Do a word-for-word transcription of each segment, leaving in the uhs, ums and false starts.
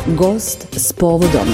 Gost s povodom.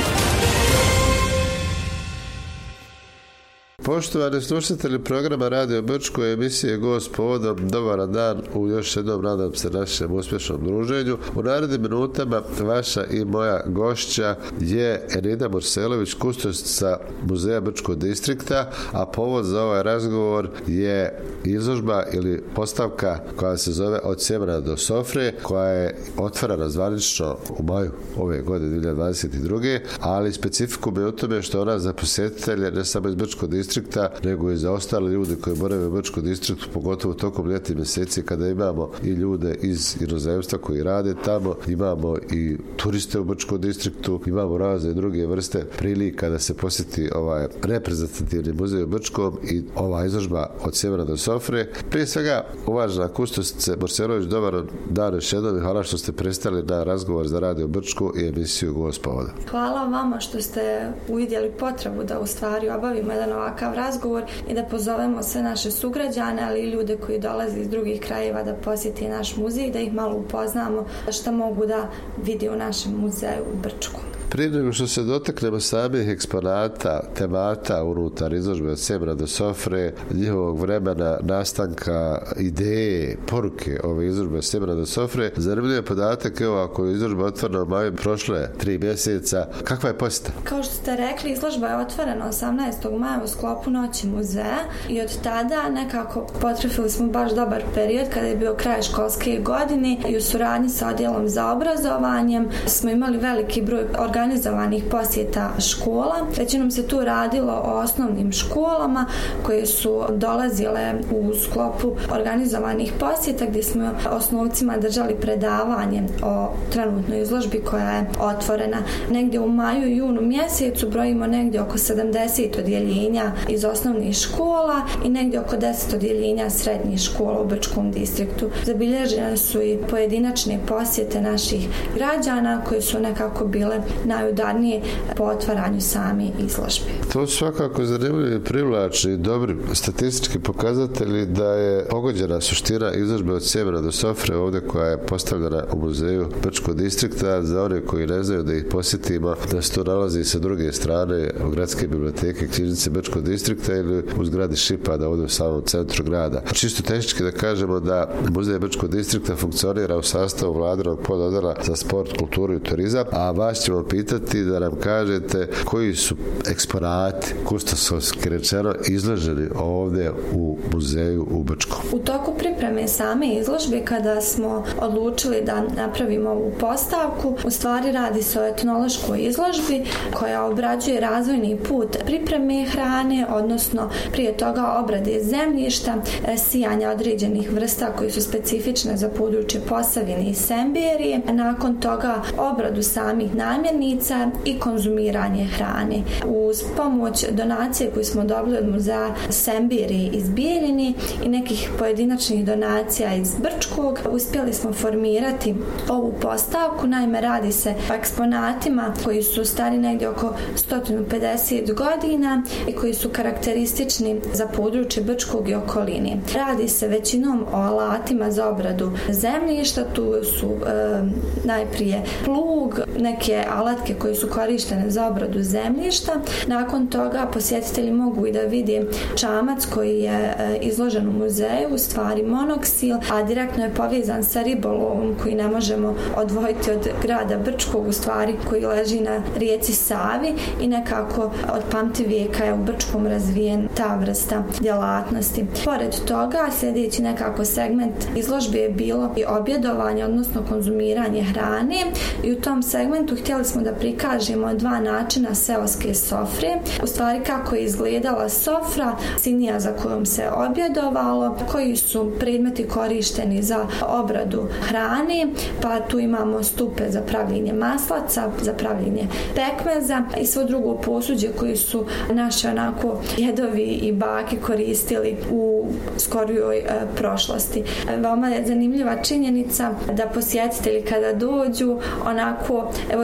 Poštovani slušatelji programa Radio Brčko i emisije Gost povodom, dobar dan u još jednom, nadam se, našem uspješnom druženju. U narednim minutama vaša i moja gošća je Enida Morselović, kustosnica Muzeja Brčkog distrikta, a povod za ovaj razgovor je izložba ili postavka koja se zove Od sjemena do sofre, koja je otvorena zvanično u maju ove godine dvije hiljade dvadeset druge. ali specifikum je u tome što ona za posjetitelje ne samo iz Brčkog distrikta, nego i za ostale ljudi koji borave u Brčkom distriktu, pogotovo tokom ljetnih mjeseci kada imamo i ljude iz inozemstva koji rade tamo, imamo i turiste u Brčkom distriktu, imamo razne druge vrste prilika da se posjeti ovaj reprezentativni muzej u Brčkom i ova izložba Od sjemena do sofre. Prije svega, uvažena kustosnice Morselović, dobar dan još jednom i hvala što ste pristali na razgovor za Radio Brčko i emisiju Gost povoda. Hvala vama što ste uvidjeli potrebu da u stvari obavimo jedan ovakav razgovor i da pozovemo sve naše sugrađane, ali i ljude koji dolaze iz drugih krajeva da posjeti naš muzej, da ih malo upoznamo što mogu da vidi u našem muzeju u Brčku. Prije nego što se dotaknemo samih eksponata, temata unutar izložbe Od sjemena do sofre, njihovog vremena, nastanka, ideje, poruke ove izložbe Od sjemena do sofre, zanimljiv je podatak, evo, ako je izložba otvorena u maju prošle tri mjeseca, kakva je posjeta? Kao što ste rekli, izložba je otvorena osamnaestog maja u sklopu Noći muzeja i od tada nekako potrefili smo baš dobar period kada je bio kraj školske godine i u suradnji sa odjelom za obrazovanjem smo imali veliki broj organizacija organizovanih posjeta škola. Većinom se tu radilo o osnovnim školama koje su dolazile u sklopu organizovanih posjeta gdje smo osnovcima držali predavanje o trenutnoj izložbi koja je otvorena. Negdje u maju i junu mjesecu brojimo negdje oko sedamdeset odjeljenja iz osnovnih škola i negdje oko deset odjeljenja srednjih škola u Brčkom distriktu. Zabilježene su i pojedinačne posjete naših građana koje su nekako bile najudarnije po otvaranju same izložbe. To su svakako zanimljivi, privlačni, dobri statistički pokazatelji da je pogođena suština izložbe Od sjemena do sofre ovdje koja je postavljena u muzeju Brčkog distrikta. Za one koji ne znaju da ih posjetimo, da se to nalazi sa druge strane u gradske biblioteke, knjižnice Brčkog distrikta ili u zgradi Šipada ovdje u samom centru grada. Čisto tehnički da kažemo da muzej Brčkog distrikta funkcionira u sastavu vladinog pododjela za sport, kulturu i turizam, a vas ćemo pitati da nam kažete koji su eksponati, kustosovski rečeno, izloženi ovdje u muzeju u Brčkom. U toku pripreme same izložbe, kada smo odlučili da napravimo ovu postavku, u stvari radi se o etnološkoj izložbi koja obrađuje razvojni put pripreme hrane, odnosno prije toga obrade zemljišta, sijanja određenih vrsta koji su specifične za područje Posavine i Semberije, nakon toga obradu samih namirnica i konzumiranje hrane. Uz pomoć donacije koju smo dobili od muzeja Semberije iz Bijeljine i nekih pojedinačnih donacija iz Brčkog, uspjeli smo formirati ovu postavku. Naime, radi se o eksponatima koji su stari negdje oko sto pedeset godina i koji su karakteristični za područje Brčkog i okoline. Radi se većinom o alatima za obradu zemljišta. Tu su e, najprije plug, neke alatke koje su korištene za obradu zemljišta. Nakon toga posjetitelji mogu i da vide čamac koji je e, izložen u muzeju, u stvari monoksil, a direktno je povezan sa ribolovom koji ne možemo odvojiti od grada Brčkog, u stvari koji leži na rijeci Savi i nekako od pamtivijeka je u Brčkom razvijen ta vrsta djelatnosti. Pored toga, sljedeći nekako segment izložbe je bilo i objedovanje, odnosno konzumiranje hrane i u tom segmentu htjeli smo da prikažemo dva načina seoske sofre, u stvari kako je izgledala sofra, sinija za kojom se objedovalo, koji su predmeti korišteni za obradu hrane, pa tu imamo stupe za pravljenje maslaca, za pravljenje pekmeza i svo drugo posuđe koji su naši onako djedovi i bake koristili u skorijoj e, prošlosti. Veoma je zanimljiva činjenica da posjetitelji kada dođu onako evociraju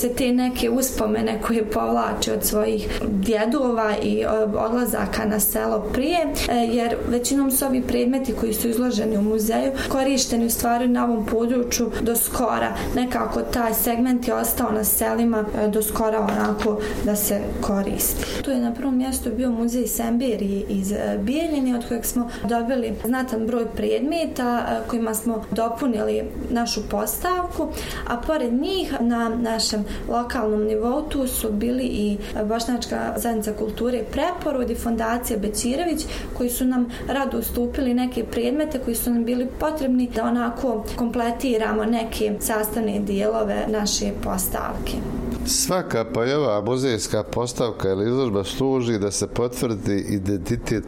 se te neke uspomene koje povlače od svojih djedova i odlazaka na selo prije, jer većinom su ovi predmeti koji su izloženi u muzeju korišteni u stvari na ovom području do skora. Nekako taj segment je ostao na selima do skora onako da se koristi. Tu je na prvom mjestu bio muzej Semberije iz Bijeljine, od kojeg smo dobili znatan broj predmeta kojima smo dopunili našu postavku, a pored njih na našem lokalnom nivou tu su bili i Bošnjačka zajednica kulture i Preporod i Fondacija Bećirević, koji su nam rado ustupili neke predmete koji su nam bili potrebni da onako kompletiramo neke sastavne dijelove naše postavke. Svaka pa i ova muzejska postavka ili izložba služi da se potvrdi identitet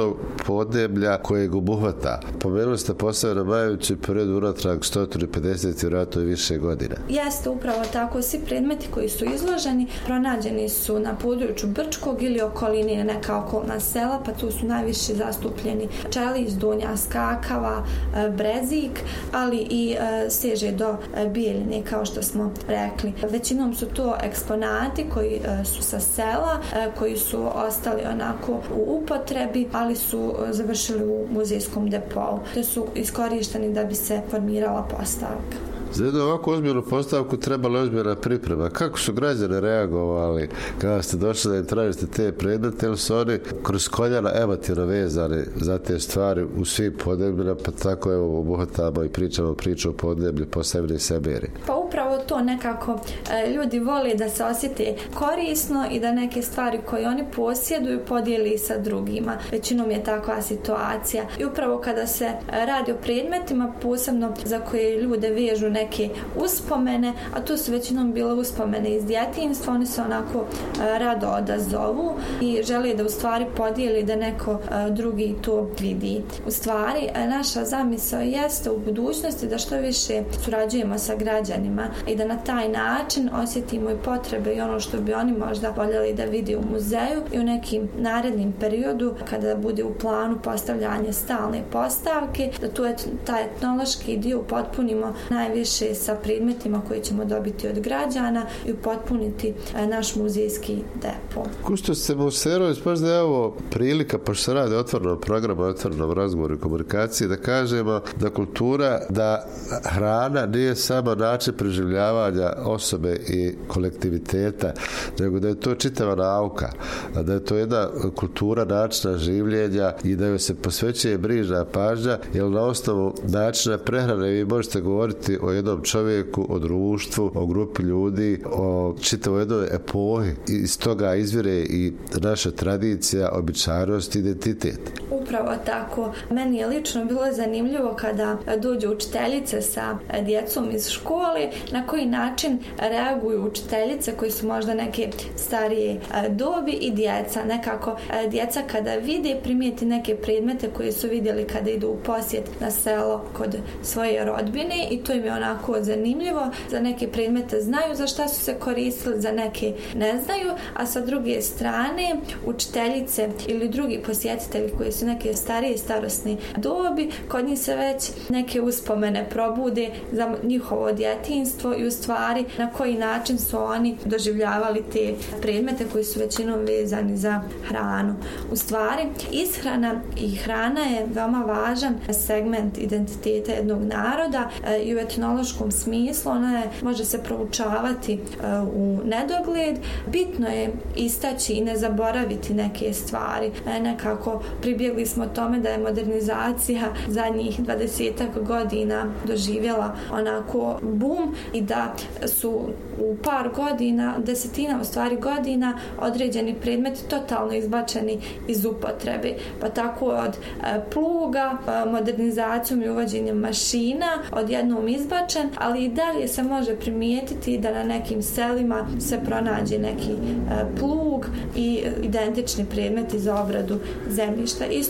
podneblja kojeg obuhvata. Pomenuli ste posebno majući period unatrag sto pedeset vjerojatno i više godina. Jeste upravo tako. Svi predmeti koji su izloženi pronađeni su na području Brčkog ili okoline, neka okolna sela, pa tu su najviše zastupljeni Čelić, Donja Skakava, Brezik, ali i seže do Bijeljine, kao što smo rekli. Većinom su to eksponati koji su sa sela, koji su ostali onako u upotrebi, ali su završili u muzejskom depou, te su iskorišteni da bi se formirala postavka. Za jednu ovako ozbiljnu postavku trebala ozbiljna priprema. Kako su građani reagovali kada ste došli da im tražite te predmete, ili su oni kroz koljena emotivno vezani za te stvari u svim podnebljima, pa tako evo obuhvatamo i pričamo priču o podneblju posebne Semberije? Pa upravo to nekako ljudi vole da se osjete korisno i da neke stvari koje oni posjeduju podijeli sa drugima. Većinom je takva situacija. I upravo kada se radi o predmetima, posebno za koje ljude vežu neke neke uspomene, a tu su većinom bile uspomene iz djetinjstva, oni se onako rado odazovu i žele da u stvari podijeli da neko drugi to vidi. U stvari, naša zamisao jeste u budućnosti da što više surađujemo sa građanima i da na taj način osjetimo i potrebe i ono što bi oni možda voljeli da vidi u muzeju i u nekim narednim periodu kada bude u planu postavljanje stalne postavke, da tu je taj etnološki dio upotpunimo najviše sa predmetima koje ćemo dobiti od građana i upotpuniti naš muzejski depo. Kustos Semoserović, možda je ovo prilika, pošto se radi o otvorenom programu, o otvorenom razgovoru i komunikaciji, da kažemo da kultura, da hrana nije samo način preživljavanja osobe i kolektiviteta, nego da je to čitava nauka, da je to jedna kultura načina življenja i da joj se posvećuje brižna pažnja, jer na osnovu načina prehrane vi možete govoriti o jednom čovjeku, o društvu, o grupi ljudi, o čitavoj jednoj epohi. Iz toga izvire i naša tradicija, običajnost, identitet. Upravo tako. Meni je lično bilo zanimljivo kada dođu učiteljice sa djecom iz škole, na koji način reaguju učiteljice koji su možda neke starije dobi i djeca. Nekako djeca kada vide, primijeti neke predmete koje su vidjeli kada idu u posjet na selo kod svoje rodbine i to im je onako zanimljivo. Za neke predmete znaju za šta su se koristili, za neke ne znaju, a sa druge strane učiteljice ili drugi posjetitelji koji su neke starije starosne dobi, kod njih se već neke uspomene probude za njihovo djetinjstvo i u stvari na koji način su oni doživljavali te predmete koji su većinom vezani za hranu. U stvari, ishrana i hrana je veoma važan segment identiteta jednog naroda i u etnološkom smislu ona je, može se proučavati u nedogled. Bitno je istaći i ne zaboraviti neke stvari. Nekako pribjegli smo tome da je modernizacija zadnjih dvadesetak godina doživjela onako boom i da su u par godina, desetina u stvari godina, određeni predmeti totalno izbačeni iz upotrebe. Pa tako od pluga, modernizacijom i uvođenjem mašina odjednom izbačen, ali i dalje se može primijetiti da na nekim selima se pronađe neki plug i identični predmeti za obradu zemljišta. Isto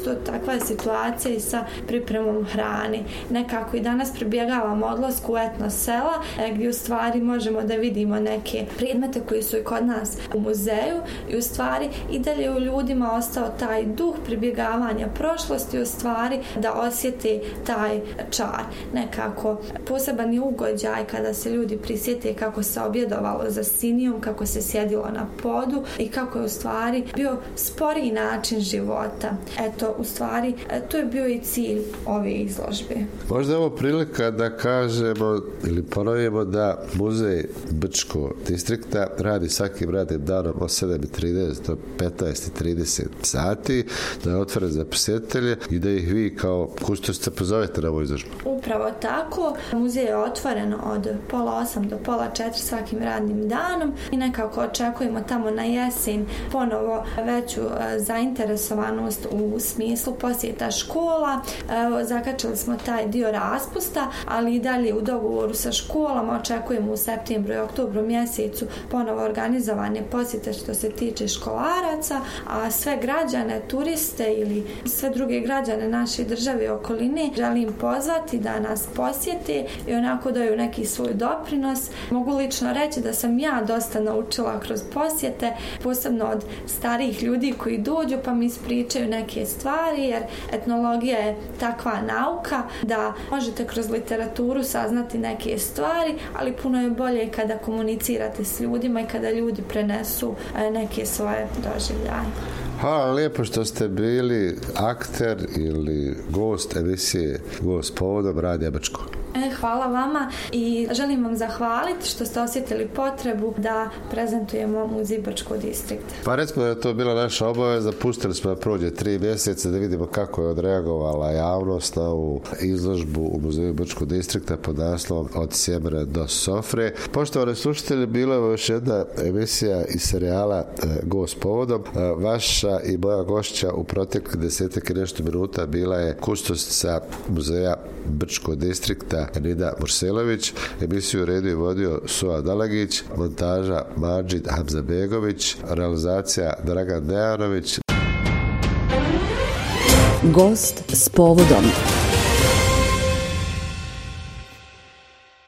isto takva je situacija i sa pripremom hrane. Nekako i danas pribjegavamo odlasku u etno sela gdje u stvari možemo da vidimo neke predmete koji su i kod nas u muzeju i u stvari i dalje u ljudima ostao taj duh pribjegavanja prošlosti, u stvari da osjeti taj čar. Nekako poseban je ugođaj kada se ljudi prisjete kako se objedovalo za sinijom, kako se sjedilo na podu i kako je u stvari bio sporiji način života. Eto, u stvari, to je bio i cilj ove izložbe. Možda je ovo prilika da kažemo ili ponovimo da muzej Brčko distrikta radi svakim radnim danom od sedam i trideset do petnaest i trideset sati, da je otvoren za posjetitelje i da ih vi kao kustos pozovete na ovu izložbu. Upravo tako. Muzej je otvoren od pola osam do pola četiri svakim radnim danom i nekako očekujemo tamo na jesen ponovo veću zainteresovanost u smislu posjeta škola. Evo, zakačili smo taj dio raspusta, ali i dalje u dogovoru sa školama očekujemo u septembru i oktobru mjesecu ponovo organizovanje posjete što se tiče školaraca, a sve građane, turiste ili sve druge građane naše države i okoline želim pozvati da nas posjete i onako daju neki svoj doprinos. Mogu lično reći da sam ja dosta naučila kroz posjete, posebno od starijih ljudi koji dođu pa mi ispričaju neke stvari, jer etnologija je takva nauka da možete kroz literaturu saznati neke stvari, ali puno je bolje kada komunicirate s ljudima i kada ljudi prenesu neke svoje doživljaje. Hvala lijepo što ste bili akter ili gost emisije Gost povodom Radija Brčko. E, hvala vama i želim vam zahvaliti što ste osjetili potrebu da prezentujemo Muzej Brčko distrikta. Pa recimo da je to bila naša obaveza, pustili smo da prođe tri mjeseca da vidimo kako je odreagovala javnost na ovu izložbu u Muzeju Brčko distrikta pod naslovom Od sjemena do sofre. Poštovani slušatelji, bila je još jedna emisija iz serijala e, Gost povodom. E, vaša i moja gošća u proteklih desetak i nešto minuta bila je kustosca Muzeja Brčko distrikta Nida Murselović. Emisiju u redu je vodio Suad Dalagić, montaža Madžid Hamzabegović, realizacija Dragan Dejanović. Gost s povodom.